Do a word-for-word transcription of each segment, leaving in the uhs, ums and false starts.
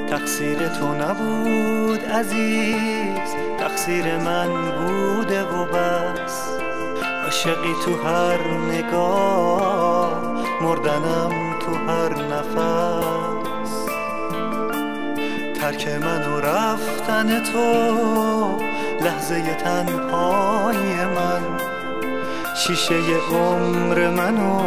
تقصیر تو نبود عزیز، تقصیر من بوده و بس. عاشقی تو هر نگاه، مردنم تو هر نفس. ترک من و رفتن تو، لحظه تنهای من، شیشه عمر منو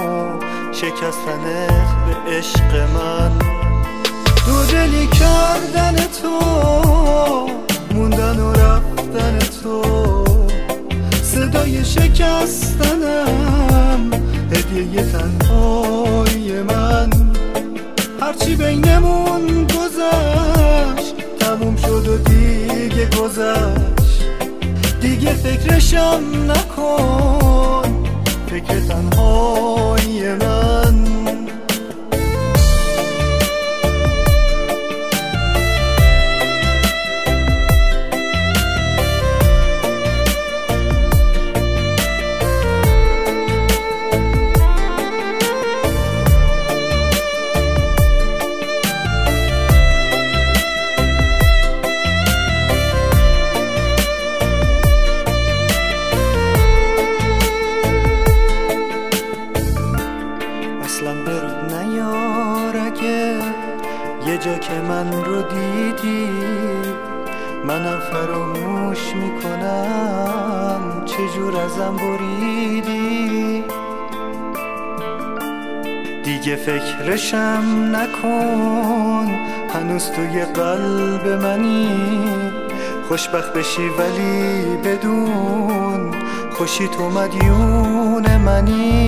شکستنه به عشق من. دو دلی کردن تو، موندن و رفتن تو، صدای شکستنم هدیه تنهای من. هرچی بینمون گذشت تموم شد و دیگه گذشت، دیگه فکرشم نکن، فکر تنهای من. اصلا برود نیار اگه یه جا که من رو دیدی، منم فراموش میکنم چجور ازم بریدی. دیگه فکرشم نکن، هنوز توی قلب منی. خوشبخت بشی ولی بدون خوشی تو مدیون منی.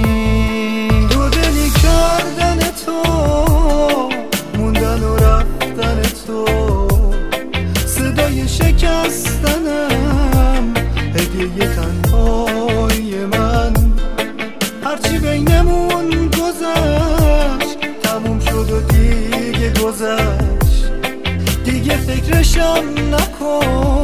کردن تو، موندن و رفتن تو، صدای شکستنم هدیه تنهای من. هرچی بینمون گذشت تموم شد و دیگه گذشت، دیگه فکرشم نکن،